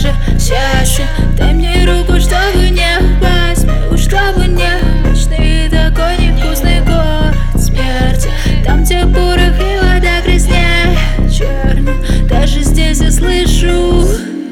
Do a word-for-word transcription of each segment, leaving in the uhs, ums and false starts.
же счастье, дай мне руку, чтобы не упасть, мне чтобы не мечты, такой невкусный город смерти. Там, где порох и вода грязнее черню, даже здесь я слышу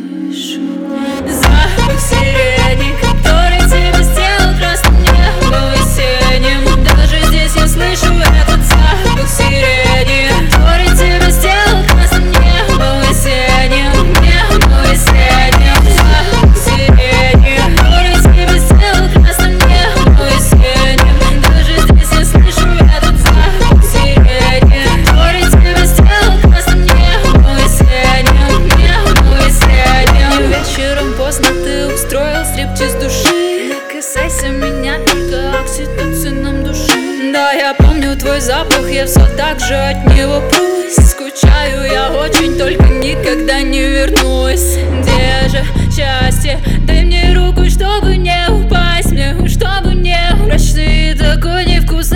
запах сирени, который тебя сделал красным небом весенним. Даже здесь я слышу этот запах сирени, который тебя сделал красным небом весенним, небом весенним. Запах сирени, который тебя сделал красным небом весенним. Даже здесь я слышу этот запах сирени, который тебя сделал красным небом весенним, небом весенним. Вечером поздно ты устроил стриптиз души, не касайся меня, только окситоцином души. Да, я помню твой запах, я все так же от него прусь. Скучаю я очень, только никогда не вернусь. Где же счастье? Дай мне руку, чтобы не упасть, мне чтобы не прочь. Ты такой невкусный